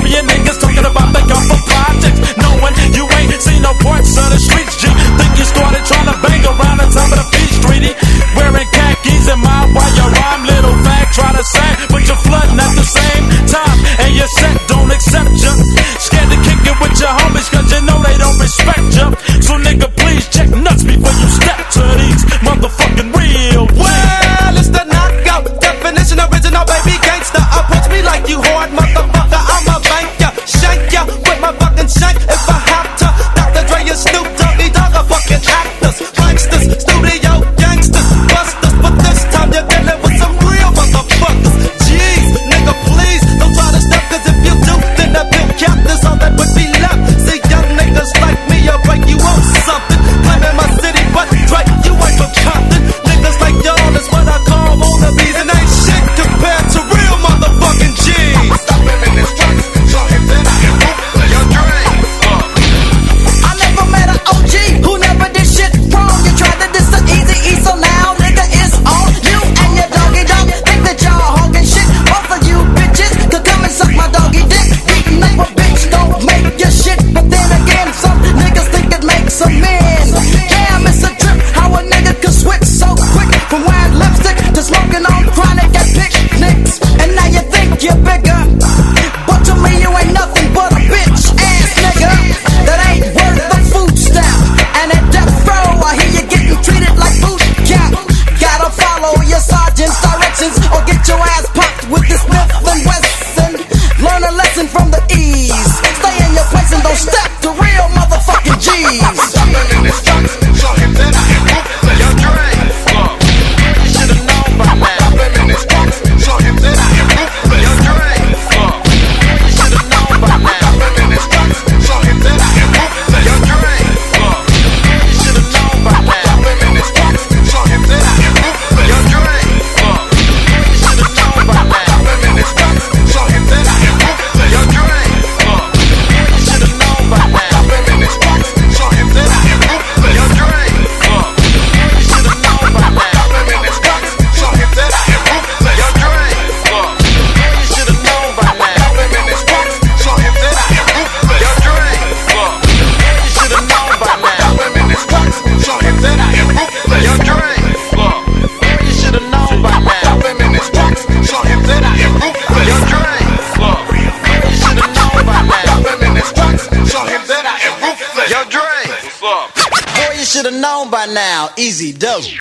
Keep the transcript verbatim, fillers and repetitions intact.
Carrying niggas talking about they come from projects, knowing you ain't seen no parts of the streets, G. Think you started trying to bang around the top of the beach, streety. Wearing khakis in my while you rhyme, little fag. Try to say, but you're flooding at the same time, and your set don't accept you. Scared to kick it with your homies, cause you know they don't respect you. So nigga, please check nuts before you step to these motherfucking real. Well, it's the knockout definition, original baby gangster. Approach me like you hard motherfucker, I'ma bank ya, shank ya with my fucking shank if I have to. Doctor Dre and Snoop Doggy Dogg are fucking actors, pranksters, studio gangsters, busters. But this time you're dealing with some real motherfuckers. Jeez, nigga, please don't try to step, cause if you do, then the big captain's all that would be left. See, young niggas like me, I'll break you off something. Claiming my city, but Dre, you ain't from Compton. Niggas like y'all is what I call wannabes, and ain't shit compared to real motherfucking G's. Stop him in his tracks, show him that I am ruthless. Yo, Dre, I never met an O G who never did shit wrong. You tried to diss the Easy E, so now nigga it's on you and your doggy dog. Think that y'all hogging shit. Both of you bitches could come and suck my doggy dick. Beating up a bitch don't make your shit, but then again some niggas think it makes a man. Damn, it's a trip how a nigga could switch so quick from wearing lipstick to smoking on chronic at picnics. And now you think you're bigger, but to me you ain't nothing but a bitch ass nigga that ain't worth the food stamp. And at death row I hear you getting treated like boot camp. Gotta follow your sergeant's directions or get your ass popped with this Smith and Wesson. Learn a lesson from the E's. Stay in your place and don't step to real motherfucking G's. stop him in his tracks, show him that I am ruthless. Yo, Dre, you should've known by now. Stop him in his tracks, show him that I am ruthless. Yo, Dre, you should've known by now. Stop him in his tracks, show him that I am ruthless. Yo, Dre, you should've known by now. Stop him in his tracks, show him that I am ruthless. Yo, Dre, you should've known by now. Stop him in his tracks, show him that I am ruthless. Yo, Dre, you should've known by now. Stop him in his tracks, show him that I am ruthless. Yo, Dre, you should've known by now. Stop him in his tracks, show him that I am ruthless. Yo, Dre, you should've known by now. Stop him in his tracks, show him that I am ruthless. Yo, Dre, you should've known by now. Stop him in his tracks, show him that I am ruthless. Yo, Dre, you should've known by now. Stop him in his tracks, show him that I am ruthless. Yo, Dre, you should've known by now. Stop him in his tracks, show him that I am ruthless. Yo, Dre, Boy, you should've known by now. Easy dope.